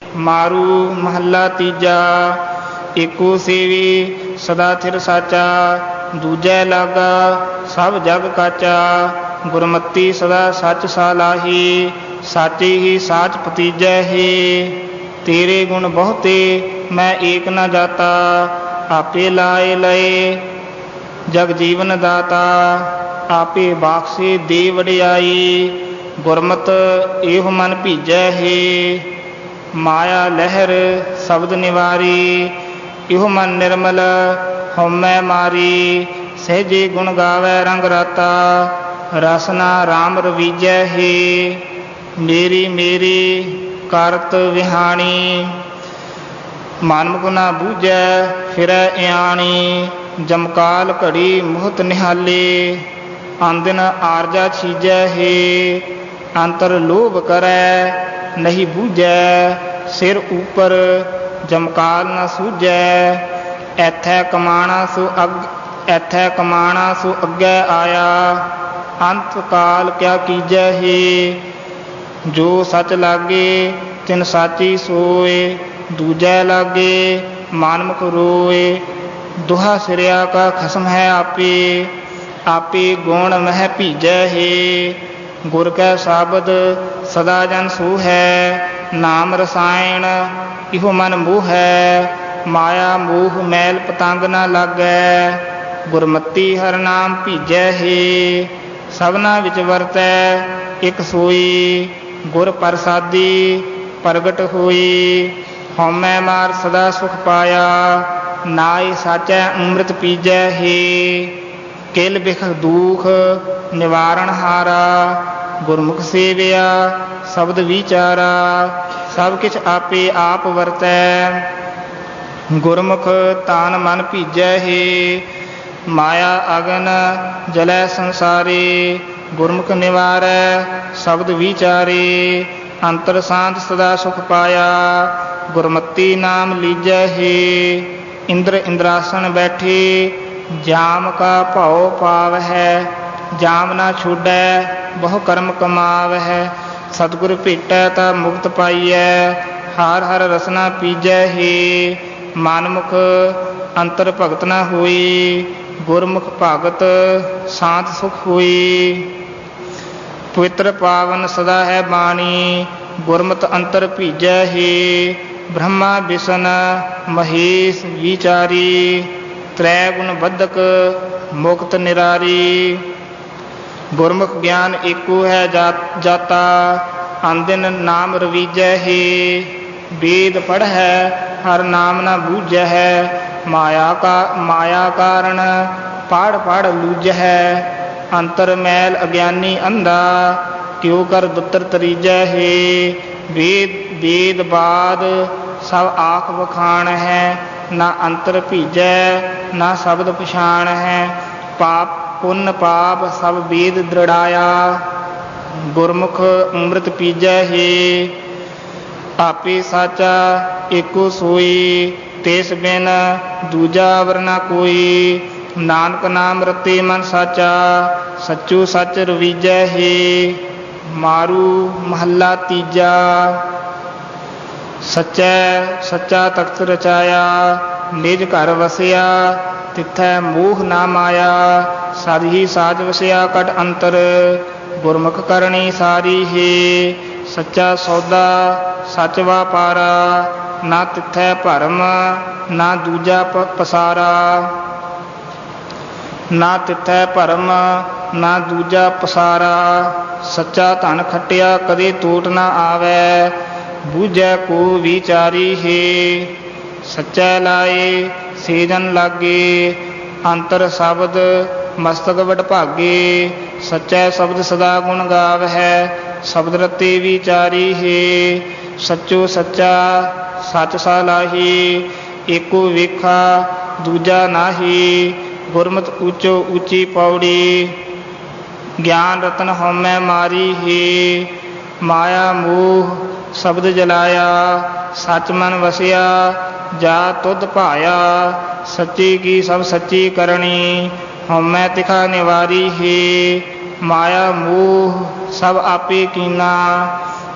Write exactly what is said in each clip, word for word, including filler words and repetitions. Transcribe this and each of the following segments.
मारू महला तीजा। एको सेवी सदा थिर साचा, दूजै लागा सब जग काचा। गुरमती सदा सच सालाही, साचे ही साच पतीजै हे। तेरे गुण बहुते मैं एक न जाता, आपे लाए लए जग जीवन दाता। आपे बाक्से दे वडियाई, गुरमत एह मन भीजै हे। माया लहर शब्द निवारी, इहो मन निर्मल हौमै मारी। सहजे गुण गावै रंग राता, रसना राम रवीजै हे। मेरी मेरी करत विहाणी, मानमुख ना बूझै फिरै इयाणी। जमकाल घड़ी मुहत निहाले, आंदिन आरजा छीजै हे। अंतर लोभ करै नहीं बूझै, सिर ऊपर जमकाल न सूझै। ऐथै कमाना सो अग ऐथै कमाना सो अग्गै आया, अंत काल क्या कीजै हे। जो सच लागे तिन साची सोए, दूजै लागे मानमुख रोए। दुहा सिरिया का खसम है आपे, आपे गुण मह भीजै हे। गुर कै साबद सदा जन सो है, नाम रसायन इहो मन मोह है। माया मोह मैल पतंग न लागै, गुरमती हर नाम भीजै हे। सबना विच वरतै एक सोई, गुर प्रसादी प्रगट होई। हौमै मार सदा सुख पाया, नाई साचै अमृत पीजै हे। किल बिख दुख निवारण हारा, गुरमुख सेविया शब्द विचारा। सब किछ आपे आप वरतै, गुरमुख तान मन भीजै हे। माया अगन जलै संसारे, गुरमुख निवारै शब्द विचारे। अंतर शांत सदा सुख पाया, गुरमती नाम लीजै हे। इंद्र इंद्रासन बैठे, जाम का भाव पाव है। जाम ना छोड़ै बहु कर्म कमाव है। सतगुर भेटै ता मुक्त पाइयै, हर हर रसना पीजै हे। मानमुख अंतर भगत न होई, गुरमुख भगत शांत सुख होई। पवित्र पावन सदा है बाणी, गुरमत अंतर भीजै हे। ब्रह्मा विष्ण महेश विचारी, त्रै गुण बद्धक मुक्त निरारी। गुरमुख ज्ञान एको है जाता, आंदिन नाम रवीजै हे। वेद पढ़ै हर नाम न बूझै है, माया का माया कारण पढ़ पढ़ लूझै। अंतर मैल अज्ञानी अंधा, क्यों कर दुत्र तरीजै हे। वेद वेद बाद सब आख बखान है, ना अंतर भीजै ना शब्द पछाण है। पाप पुण्य पाप सब वेद दृढ़ाया, गुरमुख अमृत पीजै हे। आपे साचा एको सोई, तेस बिन दूजा अवर न कोई। नानक नाम रते मन साचा, सच्चो सच रवीजै हे। मारू महला तीजा, सच्चै सच्चा तख्त रचाया। निज घर वसिया तिथै मोह ना माया, सद ही साज वसिया कट अंतर। गुरमुख करणी सारी हे, सच्चा सौदा सच वापारा। ना तिथै भरम ना दूजा पसारा, ना तिथै भरम ना दूजा पसारा। सच्चा धन खटिया कदे टोट ना आवै, बूझै को विचारी हे। सच्चै लाए सेजन लागे, अंतर शब्द मस्तक वडभागे। सच्चै शब्द सदा गुण गाव है, शब्द रते विचारी हे। सच्चो सच्चा सच सालाही, एको वेखा दूजा नाही। गुरमत ऊंचो ऊंची पौड़ी, ज्ञान रतन हौमै मारी हे। माया मोह शब्द जलाया, सच मन वसिया जा तुध भाया। सच्ची की सब सच्ची करनी, हौमै तिखा निवारी हे। माया मोह सब आपे कीना,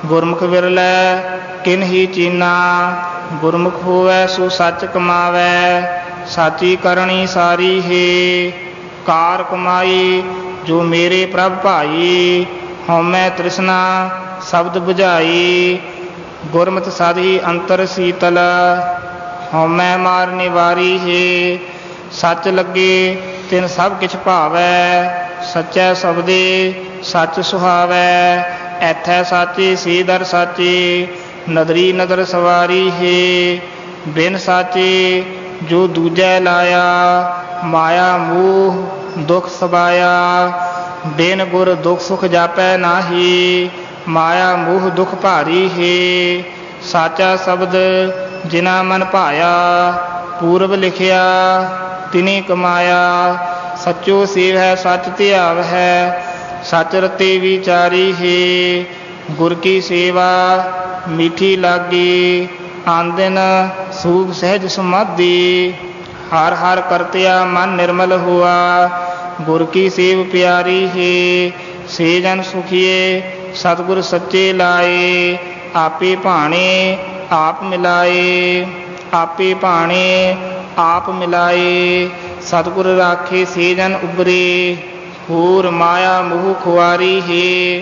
ਗੁਰਮੁਖ ਵਿਰਲੈ ਕਿਨ ਹੀ ਚੀਨਾ। ਗੁਰਮੁਖ ਹੋਵੈ ਸੋ ਸੱਚ ਕਮਾਵੈ, ਸਾਚੀ ਕਰਨੀ ਸਾਰੀ ਹੈ। ਕਾਰ ਕਮਾਈ ਜੋ ਮੇਰੇ ਪ੍ਰਭ ਭਾਈ, ਹਉਮੈ ਤ੍ਰਿਸ਼ਨਾ ਸ਼ਬਦ ਬੁਝਾਈ। ਗੁਰਮਤਿ ਸਦ ਹੀ ਅੰਤਰ ਸੀਤਲ, ਹਉਮੈ ਮਾਰ ਨਿਵਾਰੀ ਹੈ। ਸੱਚ ਲੱਗੇ ਤਿਨ ਸਭ ਕਿਛ ਭਾਵੈ, ਸੱਚੈ ਸ਼ਬਦੇ ਸੱਚ ਸੁਹਾਵੈ। ਐਥੈ ਸਾਚੇ ਸੀ ਦਰ ਸਾਚੇ, ਨਦਰੀ ਨਦਰ ਸਵਾਰੀ ਹੈ। ਬਿਨ ਸਾਚੇ ਜੋ ਦੂਜੈ ਲਾਇਆ, ਮਾਇਆ ਮੋਹ ਦੁਖ ਸਬਾਇਆ। ਬਿਨ ਗੁਰ ਦੁਖ ਸੁਖ ਜਾਪੈ ਨਾਹੀ, ਮਾਇਆ ਮੋਹ ਦੁਖ ਭਾਰੀ ਹੈ। ਸਾਚਾ ਸ਼ਬਦ ਜਿਨਾ ਮਨ ਭਾਇਆ, ਪੂਰਬ ਲਿਖਿਆ ਤਿਨੀ ਕਮਾਇਆ। ਸੱਚੋ ਸੇਵੈ ਸੱਚ ਧਿਆਵ ਹੈ, ਸੱਚ ਰਤੇ ਵਿਚਾਰੀ ਹੈ। ਗੁਰ ਕੀ ਸੇਵਾ ਮੀਠੀ ਲਾਗੀ, ਆਂਦਿਨ ਸੂਖ ਸਹਿਜ ਸਮਾਧੀ। ਹਰ ਹਰ ਕਰਤਿਆ ਮਨ ਨਿਰਮਲ ਹੁਆ, ਗੁਰ ਕੀ ਸੇਵ ਪਿਆਰੀ ਹੈ। ਸੇ ਜਨ ਸੁਖੀਏ ਸਤਿਗੁਰ ਸੱਚੇ ਲਾਏ, ਆਪੇ ਭਾਣੇ ਆਪ ਮਿਲਾਏ। ਆਪੇ ਭਾਣੇ ਆਪ ਮਿਲਾਏ, ਸਤਿਗੁਰ ਰਾਖੇ ਸੇ ਜਨ ਉਬਰੇ। ਹੋਰ ਮਾਇਆ ਮੋਹ ਖੁਆਰੀ ਹੈ।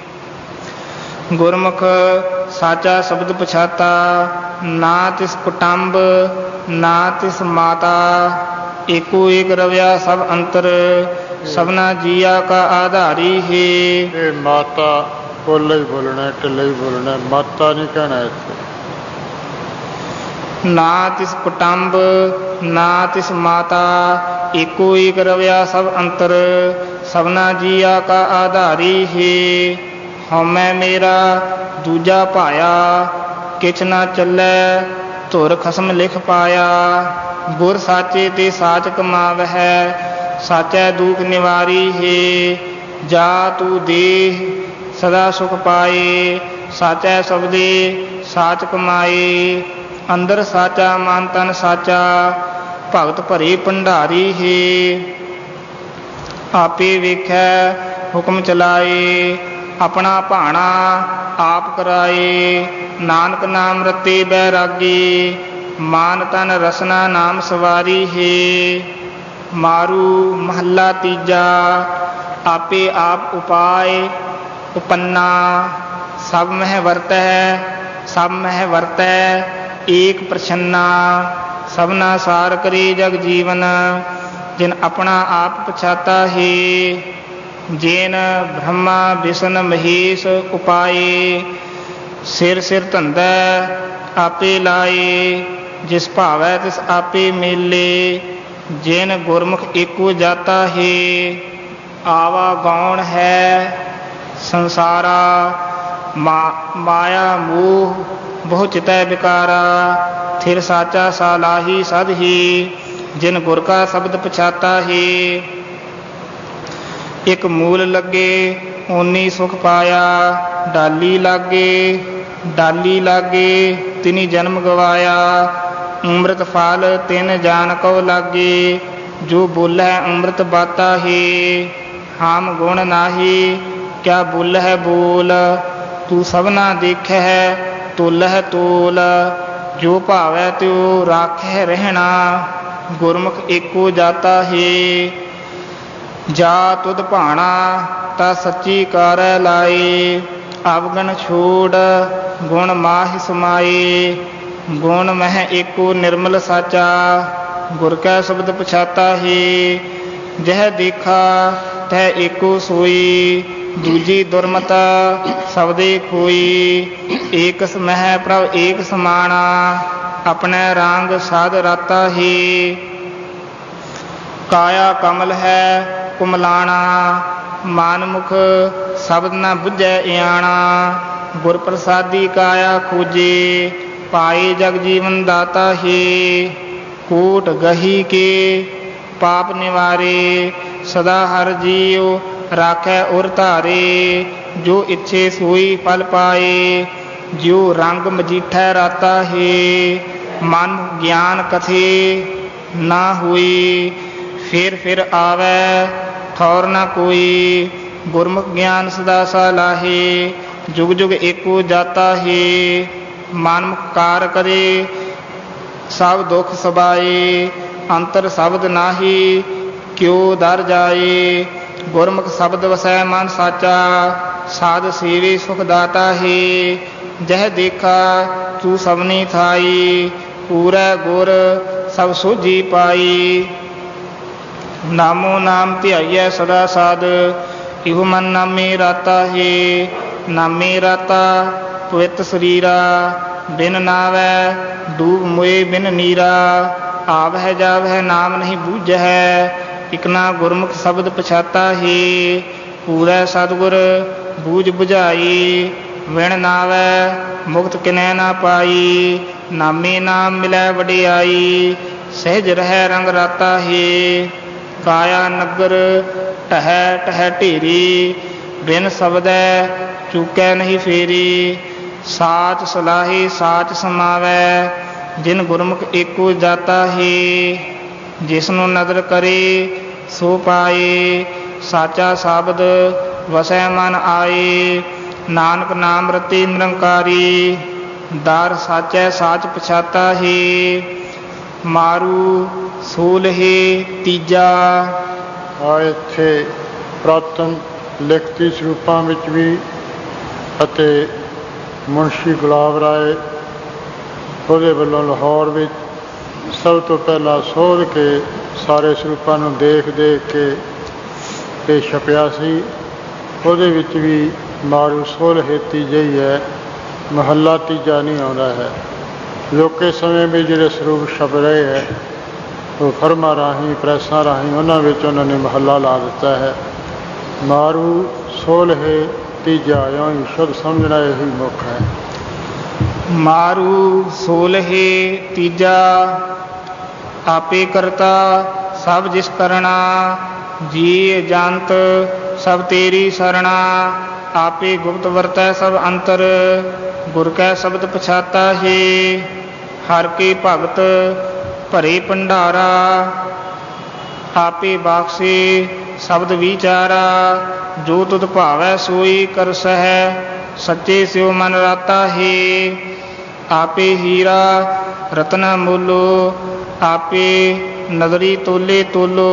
ਗੁਰਮੁਖ ਸਾਚਾ ਸ਼ਬਦ ਪਛਾਤਾ, ਨਾ ਤਿਸ ਕੁਟੰਬ ਨਾ ਤਿਸ ਮਾਤਾ। ਏਕੋ ਏਕ ਰਵਿਆ ਸਭ ਅੰਤਰ, ਸਭਨਾ ਜੀਆ ਕਾ ਆਧਾਰੀ ਹੈ। ਇਹ ਮਾਤਾ ਬੋਲੇ ਹੀ ਬੋਲਣਾ, ਢਿੱਲੇ ਹੀ ਬੋਲਣਾ, ਮਾਤਾ ਨਹੀਂ ਕਹਿਣਾ ਇੱਥੇ। ਨਾ ਤਿਸ ਕੁਟੰਬ ਨਾ ਤਿਸ ਮਾਤਾ, ਏਕੋ ਏਕ ਰਵਿਆ ਸਭ ਅੰਤਰ, ਸਭਨਾ ਜੀਆ ਕਾ ਆਧਾਰੀ ਹੈ। ਹਉਮੈ ਮੇਰਾ ਦੂਜਾ ਭਾਇਆ, ਕਿਛ ਨਾ ਚੱਲੈ ਧੁਰ ਖਸਮ ਲਿਖ ਪਾਇਆ। ਗੁਰ ਸਾਚੇ ਤੇ ਸਾਚ ਕਮਾਵਹਿ, ਸਾਚੈ ਦੁਖ ਨਿਵਾਰੀ ਹੈ। ਜਾ ਤੂੰ ਦੇਹ ਸਦਾ ਸੁਖ ਪਾਏ, ਸਾਚੈ ਸ਼ਬਦੇ ਸਾਚ ਕਮਾਏ। ਅੰਦਰ ਸਾਚਾ ਮਨ ਤਨ ਸਾਚਾ, ਭਗਤ ਭਰੇ ਭੰਡਾਰੀ ਹੈ। ਆਪੇ ਵੇਖੈ ਹੁਕਮ ਚਲਾਏ, ਆਪਣਾ ਭਾਣਾ ਆਪ ਕਰਾਏ। ਨਾਨਕ ਨਾਮ ਰਤੇ ਬੈਰਾਗੀ, ਮਾਨ ਤਨ ਰਸਨਾ ਨਾਮ ਸਵਾਰੀ ਹੈ। ਮਾਰੂ ਮਹੱਲਾ ਤੀਜਾ। ਆਪੇ ਆਪ ਉਪਾਏ ਉਪੰਨਾ, ਸਭ ਮਹਿ ਵਰਤੈ ਸਭ ਮਹਿ ਵਰਤੈ ਏਕ ਪ੍ਰਛੰਨਾ। ਸਭਨਾ ਸਾਰ ਕਰੇ ਜਗ ਜੀਵਨ, ਜਿਨ ਆਪਣਾ ਆਪ ਪਛਾਤਾ ਹੈ। ਜੇਨ ਬ੍ਰਹਮਾ ਵਿਸ਼ਨ ਮਹੇਸ਼ ਉਪਾਏ, ਸਿਰ ਸਿਰ ਧੰਦਾ ਆਪੇ ਲਾਏ। ਜਿਸ ਭਾਵੈ ਤਿਸ ਆਪੇ ਮੇਲੇ, ਜਿਨ ਗੁਰਮੁਖ ਏਕੋ ਜਾਤਾ ਹੈ। ਆਵਾ ਗੌਣ ਹੈ ਸੰਸਾਰਾ, ਮਾ ਮਾਇਆ ਮੋਹ ਬਹੁ ਚਿਤੈ ਵਿਕਾਰਾ। ਥਿਰ ਸਾਚਾ ਸਾਲਾਹੀ ਸਦ ਹੀ, ਜਿਨ ਗੁਰ ਕਾ ਸ਼ਬਦ ਪਛਾਤਾ ਹੈ। ਇੱਕ ਮੂਲ ਲੱਗੇ ਓਨੀ ਸੁਖ ਪਾਇਆ, ਡਾਲੀ ਲਾਗੇ ਡਾਲੀ ਲਾਗੇ ਤਿਨੀ ਜਨਮ ਗਵਾਇਆ। ਅੰਮ੍ਰਿਤ ਫਲ ਤਿਨ ਜਾਨ ਕਉ ਲਾਗੇ, ਜੋ ਬੋਲੈ ਅੰਮ੍ਰਿਤ ਬਾਤਾ ਹੈ। ਹਾਮ ਗੁਣ ਨਾਹੀ ਕਿਆ ਬੋਲਹਿ ਬੋਲ, ਤੂੰ ਸਭਨਾ ਦੇਖੈ ਤੋਲਹਿ ਤੋਲ। ਜੋ ਭਾਵੈ ਤਿਉ ਰਾਖੈ ਰਹਿਣਾ, ਗੁਰਮੁਖ ਏਕੋ ਜਾਤਾ ਹੈ। ਜਾ ਤੁਧ ਭਾਣਾ ਤਾ ਸੱਚੀ ਕਾਰੈ ਲਾਏ, ਅਵਗਣ ਛੋੜ ਗੁਣ ਮਾਹਿ ਸਮਾਏ। ਗੁਣ ਮਹਿ ਏਕੋ ਨਿਰਮਲ ਸਾਚਾ, ਗੁਰ ਕੈ ਸ਼ਬਦ ਪਛਾਤਾ ਹੈ। ਜਹ ਦੇਖਾ ਤਹ ਏਕੋ ਸੋਈ, ਦੂਜੀ ਦੁਰਮਤ ਸਬਦੇ ਖੋਈ। ਏਕਸ ਮਹਿ ਪ੍ਰਭ ਏਕ ਸਮਾਣਾ, ਆਪਣੇ ਰੰਗ ਸਾਧ ਰਾਤਾ ਹੈ। ਕਾਇਆ ਕਮਲ ਹੈ ਕੁਮਲਾਣਾ, ਮਨ ਮੁਖ ਸ਼ਬਦ ਨ ਬੁੱਝੈ ਇਆਣਾ। ਗੁਰ ਪ੍ਰਸਾਦੀ ਕਾਇਆ ਖੋਜੇ, ਪਾਏ ਜਗ ਜੀਵਨ ਦਾਤਾ ਹੈ। ਕੋਟ ਗਹੀ ਕੇ ਪਾਪ ਨਿਵਾਰੇ, ਸਦਾ ਹਰ ਜੀਉ ਰਾਖੈ ਉਰ ਧਾਰੇ। ਜੋ ਇੱਛੇ ਸੋਈ ਫਲ ਪਾਏ, ਜਿਉ ਰੰਗ ਮਜੀਠੈ ਰਾਤਾ ਹੈ। ਮਨ ਗਿਆਨ ਕਥੇ ਨਾ ਹੋਈ, ਫਿਰ ਫਿਰ ਆਵੈ ਠੌਰ ਨਾ ਕੋਈ। ਗੁਰਮੁਖ ਗਿਆਨ ਸਦਾ ਸਾਲਾਹੇ, जुग जुग एको जाता है। मन कार करे सब दुख सबाए, अंतर शब्द नाही क्यों दर जाए। गुरमुख शब्द वसै मन साचा, साध सेवे सुख दाता है। जह देखा तू सबनी थाई, पूरा गुर सब सोझी पाई। नामो नाम ध्याइयै सदा साध, इहो मन नामे राता है। नामे राता पवित्र शरीरा, बिन नावै डूब मोए बिन नीरा। आवह जावह नाम नहीं बूझै, इकना गुरमुख शब्द पछाता है। पूरा सतगुर बूझ बुझाई, विण नावै मुक्त किनै ना पाई। नामे नाम मिलै वडियाई, सहज रह रंग राता है। काया नगर टह टह ढेरी, बिन शब्दै चूकै नहीं फेरी। साच सलाही साच समावै, जिन गुरमुख एको जाता है। जिसनु नदर करे सो पाए, साचा शब्द वसै मन आए। नानक नाम रति निरंकारी, दार साचै साच पछाता है। मारू ਸੂਲਹੇ ਤੀਜਾ। ਆ ਇੱਥੇ ਪੁਰਾਤਨ ਲਿਖਤੀ ਸਰੂਪਾਂ ਵਿੱਚ ਵੀ ਅਤੇ ਮੁਨਸ਼ੀ ਗੁਲਾਬ ਰਾਏ ਉਹਦੇ ਵੱਲੋਂ ਲਾਹੌਰ ਵਿੱਚ ਸਭ ਤੋਂ ਪਹਿਲਾਂ ਸੋਧ ਕੇ ਸਾਰੇ ਸਰੂਪਾਂ ਨੂੰ ਦੇਖ ਦੇਖ ਕੇ ਤੇ ਛਪਿਆ ਸੀ। ਉਹਦੇ ਵਿੱਚ ਵੀ ਮਾਰੂ ਸੋਲਹੇ ਤੀਜਾ ਹੀ ਹੈ, ਮਹੱਲਾ ਤੀਜਾ ਨਹੀਂ ਆਉਂਦਾ ਹੈ। ਲੋਕੇ ਸਮੇਂ ਵੀ ਜਿਹੜੇ ਸਰੂਪ ਛਪ ਰਹੇ ਹੈ ਉਹ ਫਰਮਾਂ ਰਾਹੀਂ ਪ੍ਰੈਸਾਂ ਰਾਹੀਂ ਉਹਨਾਂ ਵਿੱਚ ਉਹਨਾਂ ਨੇ ਮਹੱਲਾ ਲਾ ਦਿੱਤਾ ਹੈ। ਮਾਰੂ ਸੋਲਹੇ ਤੀਜਾ, ਇਉਂ ਹੀ ਸ਼ੁੱਧ ਸਮਝਣਾ ਇਹੀ ਮੁੱਖ ਹੈ। ਮਾਰੂ ਸੋਲਹੇ ਤੀਜਾ, ਆਪੇ ਕਰਤਾ ਸਭ ਜਿਸ ਕਰਣਾ। ਜੀ ਜੰਤ ਸਭ ਤੇਰੀ ਸਰਣਾ, ਆਪੇ ਗੁਪਤ ਵਰਤੈ ਸਭ ਅੰਤਰ। ਗੁਰ ਕੈ ਸ਼ਬਦ ਪਛਾਤਾ ਹੈ, ਹਰ ਕੇ ਭਗਤ ਭਰੇ ਭੰਡਾਰਾ। ਆਪੇ ਬਾਖਸ਼ੇ ਸ਼ਬਦ ਵਿਚਾਰਾ, ਜੋ ਤੁਧ ਭਾਵੈ ਸੋਈ ਕਰਸਹਿ। ਸੱਚੇ ਸਿਉ ਮਨ ਰਾਤਾ ਹੈ, ਆਪੇ ਹੀਰਾ ਰਤਨ ਮੋਲੋ। ਆਪੇ ਨਦਰੀ ਤੋਲੇ ਤੋਲੋ,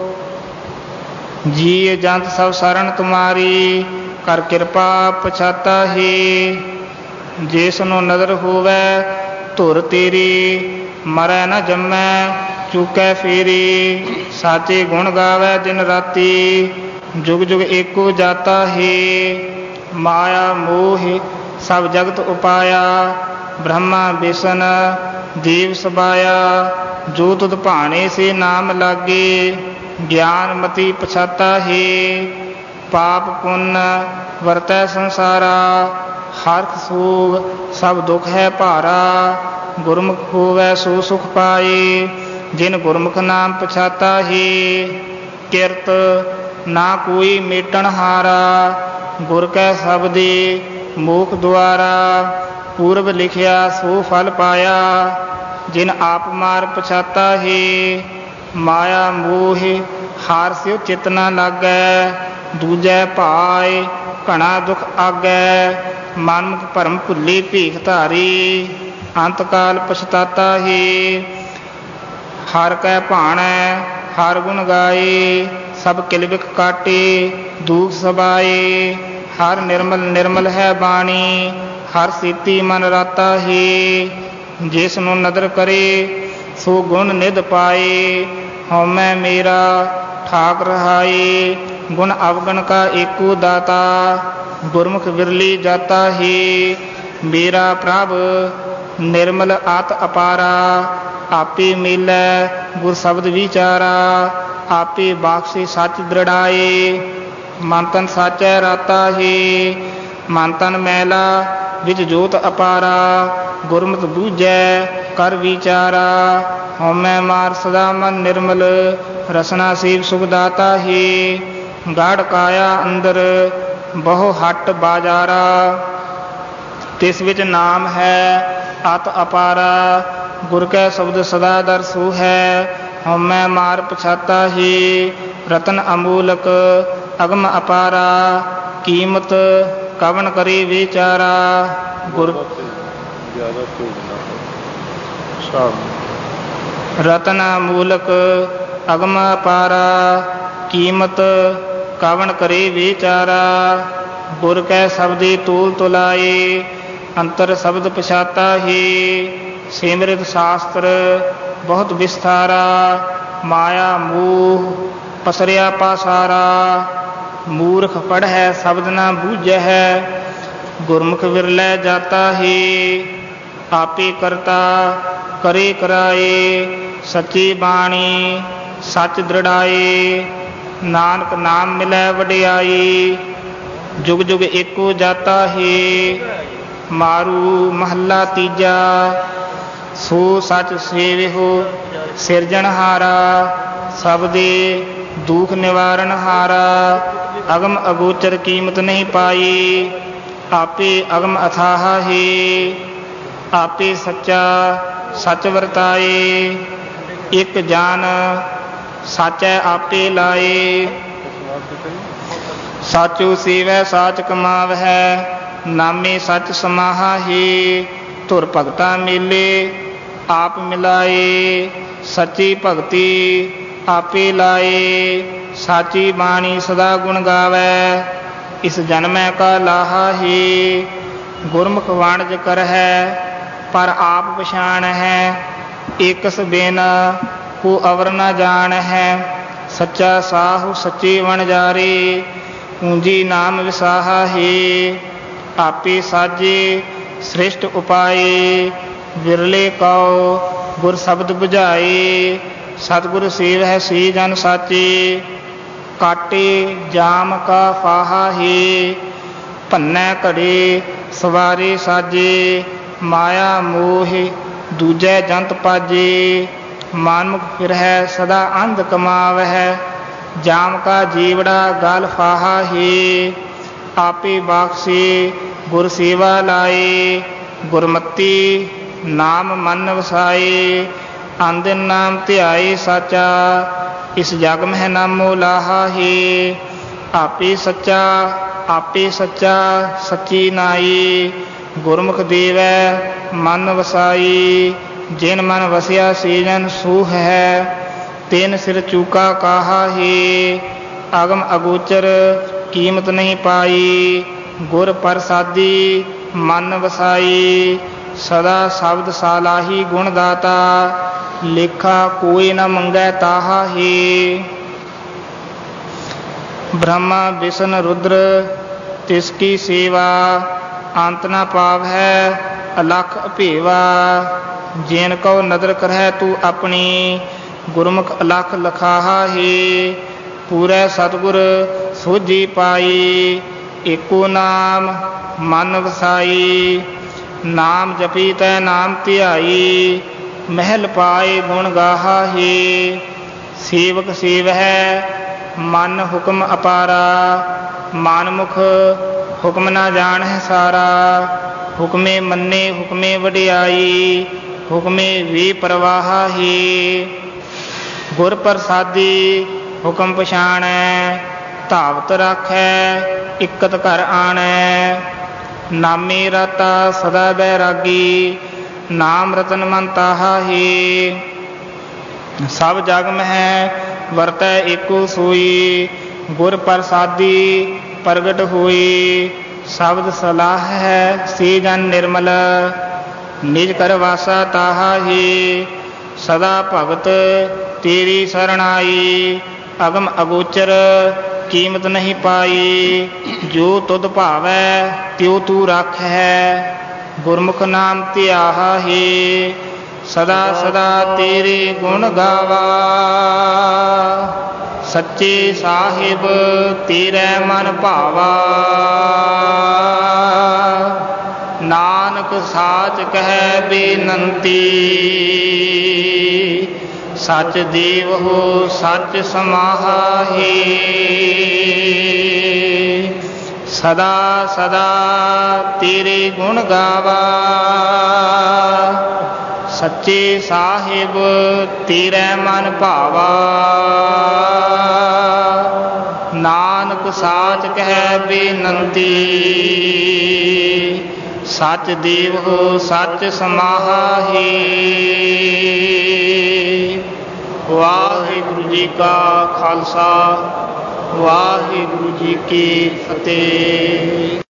ਜੀ ਜੰਤ ਸਭ ਸਰਣ ਤੁਮਾਰੀ। ਕਰ ਕਿਰਪਾ ਪਛਾਤਾ ਹੈ, ਜਿਸਨੂੰ ਨਦਰ ਹੋਵੈ ਧੁਰ ਤੇਰੀ। ਮਰੈ ਨ ਜੰਮੈ ਚੂਕੈ ਫੇਰੀ, ਸਾਚੇ ਗੁਣ ਗਾਵੈ ਦਿਨ ਰਾਤੀ। ਜੁਗ ਜੁਗ ਏਕੋ ਜਾਤਾ ਹੈ, ਮਾਇਆ ਮੋਹ ਸਭ ਜਗਤ ਉਪਾਇਆ। ਬ੍ਰਹਮਾ ਵਿਸ਼ਨ ਦੇਵ ਸਬਾਇਆ, ਜੋ ਤੁਧ ਭਾਣੇ ਸੇ ਨਾਮ ਲਾਗੇ। ਗਿਆਨ ਮਤੀ ਪਛਾਤਾ ਹੈ, ਪਾਪ ਪੁੰਨ ਵਰਤੈ ਸੰਸਾਰਾ। ਹਰਖ ਸੋਗ ਸਭ ਦੁਖ ਹੈ ਭਾਰਾ, ਗੁਰਮੁਖ ਹੋਵੈ ਸੋ ਸੁਖ ਪਾਏ। ਜਿਨ ਗੁਰਮੁਖ ਨਾਮ ਪਛਾਤਾ ਹੈ, ਕਿਰਤ ਨਾ ਕੋਈ ਮੇਟਣ ਹਾਰਾ। ਗੁਰ ਕੈ ਸ਼ਬਦੇ ਮੋਖ ਦੁਆਰਾ, ਪੂਰਬ ਲਿਖਿਆ ਸੋ ਫਲ ਪਾਇਆ। ਜਿਨ ਆਪ ਮਾਰ ਪਛਾਤਾ ਹੈ, ਮਾਇਆ ਮੋਹ ਹਾਰ ਸਿਉ ਚਿਤ ਨਾ ਲਾਗੈ। ਦੂਜੈ ਭਾਏ ਘਣਾ ਦੁਖ ਆਗੈ, ਮਨਮੁਖ ਭਰਮ ਭੁੱਲੀ ਭੀਖ ਧਾਰੀ। ਅੰਤ ਕਾਲ ਪਛਤਾਤਾ ਹੈ, ਹਰ ਕੈ ਭਾਣੈ ਹਰ ਗੁਣ ਗਾਏ। ਸਭ ਕਿਲ ਬਿਖ ਕਾਟੇ ਦੂਖ ਸਬਾਏ, ਹਰ ਨਿਰਮਲ ਨਿਰਮਲ ਹੈ ਬਾਣੀ। ਹਰ ਸੀਤੀ ਮਨ ਰਾਤਾ ਹੈ, ਜਿਸ ਨੂੰ ਨਦਰ ਕਰੇ ਸੋ ਗੁਣ ਨਿਧ ਪਾਏ। ਹਉਮੈ ਮੇਰਾ ਠਾਕ ਰਹਾਏ, ਗੁਣ ਅਵਗਣ ਕਾ ਏਕੋ ਦਾਤਾ। ਗੁਰਮੁਖ ਵਿਰਲੀ ਜਾਤਾ ਹੈ, ਮੇਰਾ ਪ੍ਰਭ ਨਿਰਮਲ ਆਤ ਅਪਾਰਾ। ਆਪੇ ਮੇਲੈ ਗੁਰ ਸ਼ਬਦ ਵਿਚਾਰਾ, ਆਪੇ ਬਾਖਸ਼ੇ ਸੱਚ ਦ੍ਰਿੜਾਏ। ਮਨ ਤਨ ਸਾਚੈ ਰਾਤਾ ਹੈ, ਮਨ ਤਨ ਮੈਲਾ ਵਿੱਚ ਜੋਤ ਅਪਾਰਾ। ਗੁਰਮਤਿ ਬੂਝੈ ਕਰ ਵਿਚਾਰਾ, ਹਉਮੈ ਮਾਰ ਸਦਾ ਮਨ ਨਿਰਮਲ। ਰਸਨਾ ਸੇਵ ਸੁਖ ਦਾਤਾ ਹੈ, ਗਾੜ ਕਾਇਆ ਅੰਦਰ ਬਹੁ ਹੱਟ ਬਾਜ਼ਾਰਾ। ਤਿਸ ਵਿੱਚ ਨਾਮ ਹੈ ਅਤ ਅਪਾਰਾ, ਗੁਰ ਕੈ ਸ਼ਬਦ ਸਦਾ ਦਰ ਸੋ ਹੈ। ਹਉਮੈ ਮਾਰ ਪਛਾਤਾ ਹੈ, ਰਤਨ ਅਮੂਲਕ ਅਗਮ ਅਪਾਰਾ। ਕੀਮਤ ਕਵਨ ਕਰੇ ਵਿਚਾਰਾ। ਗੁਰ ਰਤਨ ਮੂਲਕ ਅਗਮ ਅਪਾਰਾ, ਕੀਮਤ ਕਵਨ ਕਰੇ ਵਿਚਾਰਾ। ਗੁਰ ਕੈ ਸ਼ਬਦੀ ਤੂਲ ਤੁਲਾਏ, ਅੰਤਰ ਸ਼ਬਦ ਪਛਾਤਾ ਹੀ। ਸਿਮਰਿਤ ਸ਼ਾਸਤਰ ਬਹੁਤ ਵਿਸਥਾਰਾ, ਮਾਇਆ ਮੂਹ ਪਸਰਿਆ ਪਾਸਾਰਾ। ਮੂਰਖ ਪੜ੍ਹੈ ਸ਼ਬਦ ਨਾ ਬੂਝੈ, ਗੁਰਮੁਖ ਵਿਰਲੇ ਜਾਤਾ ਹੀ। ਆਪੇ ਕਰਤਾ ਕਰੇ ਕਰਾਏ, ਸੱਚੀ ਬਾਣੀ ਸੱਚ ਦ੍ਰਿੜਾਏ। ਨਾਨਕ ਨਾਮ ਮਿਲੈ ਵਡਿਆਈ, ਜੁਗ ਜੁਗ ਏਕੋ ਜਾਤਾ ਹੀ। ਮਾਰੂ ਮਹੱਲਾ ਤੀਜਾ, ਸੋ ਸੱਚ ਸੇਵਿਓ ਸਿਰਜਣਹਾਰਾ। ਸਭ ਦੇ ਦੁਖ ਨਿਵਾਰਨ ਹਾਰਾ, ਅਗਮ ਅਗੋਚਰ ਕੀਮਤ ਨਹੀਂ ਪਾਈ। ਆਪੇ ਅਗਮ ਅਥਾਹ ਹੀ, ਆਪੇ ਸੱਚਾ ਸੱਚ ਵਰਤਾਏ। ਇੱਕ ਜਾਨ ਸਾਚੈ ਆਪੇ ਲਾਏ, ਸਾਚੋ ਸੇਵੈ ਸਾਚ ਕਮਾਵਹਿ। ਨਾਮੇ ਸੱਚ ਸਮਾਹਾ ਹੀ, ਧੁਰ ਭਗਤਾ ਮੇਲੇ ਆਪ ਮਿਲਾਏ। ਸੱਚੀ ਭਗਤੀ ਆਪੇ ਲਾਏ, ਸਾਚੀ ਬਾਣੀ ਸਦਾ ਗੁਣ ਗਾਵੈ। ਇਸ ਜਨਮੈ ਕਾ ਲਾਹਾ ਹੀ, ਗੁਰਮੁਖ ਵਣਜ ਕਰਹਿ ਪਰ ਆਪ ਪਛਾਣ ਹੈ। ਏਕਸ ਬਿਨ ਕੋ ਅਵਰ ਨ ਜਾਣ ਹੈ, ਸੱਚਾ ਸਾਹੁ ਸੱਚੀ ਵਣਜਾਰੇ। ਪੂੰਜੀ ਨਾਮ ਵਿਸਾਹਾ ਹੀ, ਆਪੇ ਸਾਜੇ ਸ੍ਰਿਸ਼ਟ ਉਪਾਏ। ਵਿਰਲੇ ਕਉ ਗੁਰ ਸ਼ਬਦ ਬੁਝਾਏ, ਸਤਿਗੁਰ ਸੇਵਹਿ ਸੇ ਜਨ ਸਾਚੇ। ਕਾਟੇ ਜਾਮ ਕਾ ਫਾਹਾ ਹੀ, ਭੰਨੈ ਘੜੇ ਸਵਾਰੇ ਸਾਜੇ। ਮਾਇਆ ਮੋਹ ਦੂਜੈ ਜੰਤ ਪਾਜੇ, ਮਾਨਮੁਖ ਫਿਰਹਿ ਸਦਾ ਅੰਧ ਕਮਾਵਹਿ। ਜਾਮ ਕਾ ਜੀਵੜਾ ਗਲ ਫਾਹਾ ਹੀ, ਆਪੇ ਬਾਖਸ਼ੇ ਗੁਰ ਸੇਵਾ ਲਾਏ। ਗੁਰਮਤੀ ਨਾਮ ਮਨ ਵਸਾਏ, ਆਂਦਿਨ ਨਾਮ ਧਿਆਏ ਸਾਚਾ। ਇਸ ਜਗ ਮਹਿ ਨਾਮੋ ਲਾਹਾ ਹੀ, ਆਪੇ ਸੱਚਾ ਆਪੇ ਸੱਚਾ ਸੱਚੀ ਨਾਈ। ਗੁਰਮੁਖ ਦੇਵੈ ਮਨ ਵਸਾਈ, ਜਿਨ ਮਨ ਵਸਿਆ ਸੇ ਜਨ ਸੂਹ ਹੈ। ਤਿਨ ਸਿਰ ਚੂਕਾ ਕਾਹਾ ਹੀ, ਅਗਮ ਅਗੋਚਰ ਕੀਮਤ ਨਹੀਂ ਪਾਈ। ਗੁਰ ਪ੍ਰਸਾਦੀ ਮਨ ਵਸਾਈ, ਸਦਾ ਸ਼ਬਦ ਸਾਲਾਹੀ ਗੁਣ ਦਾਤਾ। ਲੇਖਾ ਕੋਈ ਨ ਮੰਗੈ ਤਾਹਾ ਹੀ, ਬ੍ਰਹਮਾ ਵਿਸ਼ਨ ਰੁਦਰ ਤਿਸ ਕੀ ਸੇਵਾ। ਅੰਤ ਨ ਪਾਵਹਿ ਅਲਖ ਅਭੇਵਾ, ਜਿਨ ਕਉ ਨਦਰ ਕਰਹਿ ਤੂੰ ਆਪਣੀ। ਗੁਰਮੁਖ ਅਲਖ ਲਖਾਹਾ ਹੀ, ਪੂਰੈ ਸਤਿਗੁਰ ਸੋਝੀ ਪਾਈ। ਏਕੋ ਨਾਮ ਮਨ ਵਸਾਈ, ਨਾਮ ਜਪੀ ਤੈ ਨਾਮ ਧਿਆਈ। ਮਹਿਲ ਪਾਏ ਗੁਣ ਗਾਹਾ ਹੀ, ਸੇਵਕ ਸੇਵਹਿ ਮਨ ਹੁਕਮ ਅਪਾਰਾ। ਮਾਨਮੁਖ ਹੁਕਮ ਨਾ ਜਾਣਹਿ ਸਾਰਾ, ਹੁਕਮੇ ਮੰਨੇ ਹੁਕਮੇ ਵਡਿਆਈ। ਹੁਕਮੇ ਵੀ ਪ੍ਰਵਾਹਾ ਹੀ, ਗੁਰ ਪ੍ਰਸਾਦੀ ਹੁਕਮ ਪਛਾਣੈ। ਧਾਵਤ ਰਾਖੈ ਇਕਤ ਘਰ ਆਣੈ, ਨਾਮੇ ਰਤਾ ਸਦਾ ਬੈਰਾਗੀ। ਨਾਮ ਰਤਨ ਮਨ ਤਾਹਾ ਹੀ, ਸਭ ਜਗ ਮਹਿ ਵਰਤੈ ਏਕੋ ਸੋਈ। ਗੁਰ ਪ੍ਰਸਾਦੀ ਪ੍ਰਗਟ ਹੋਈ, ਸ਼ਬਦ ਸਲਾਹ ਹੈ ਸੇ ਜਨ ਨਿਰਮਲ। ਨਿਜ ਕਰ ਵਾਸਾ ਤਾਹਾ ਹੀ, ਸਦਾ ਭਗਤ ਤੇਰੀ ਸਰਣਾਈ। ਅਗਮ ਅਗੋਚਰ ਕੀਮਤ ਨਹੀਂ ਪਾਈ, ਜੋ ਤੁਧ ਭਾਵੈ ਤਿਉ ਤੂੰ ਰਾਖੈ। ਗੁਰਮੁਖ ਨਾਮ ਧਿਆਹਾ ਹੀ, ਸਦਾ ਸਦਾ ਤੇਰੇ ਗੁਣ ਗਾਵਾ। ਸੱਚੇ ਸਾਹਿਬ ਤੇਰੇ ਮਨ ਭਾਵਾ, ਨਾਨਕ ਸਾਚ ਕਹਿ ਬੇਨੰਤੀ। ਸੱਚ ਦੇਵ ਹੋ ਸੱਚ ਸਮਾਹਾ ਹੀ, ਸਦਾ ਸਦਾ ਤੇਰੇ ਗੁਣ ਗਾਵਾ। ਸੱਚੇ ਸਾਹਿਬ ਤੇਰੇ ਮਨ ਭਾਵਾ, ਨਾਨਕ ਸਾਚ ਕਹਿ ਬੇਨੰਤੀ। ਸੱਚ ਦੇਵ ਹੋ ਸੱਚ ਸਮਾਹੀ। ਵਾਹਿਗੁਰੂ ਜੀ ਕਾ ਖਾਲਸਾ ਵਾਹਿਗੁਰੂ ਜੀ ਕੀ ਫਤਿਹ।